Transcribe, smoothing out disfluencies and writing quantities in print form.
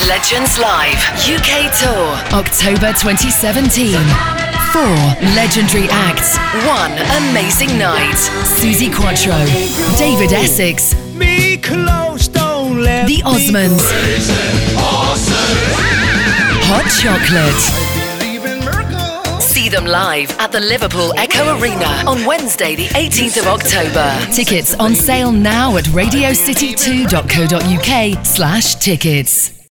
Legends Live UK Tour, October 2017. 4 legendary acts, 1 amazing night. Suzi Quatro, David Essex, The Osmonds, Hot Chocolate. See them live at the Liverpool Echo Arena on Wednesday the 18th of October. Tickets on sale now at radiocity2.co.uk/tickets.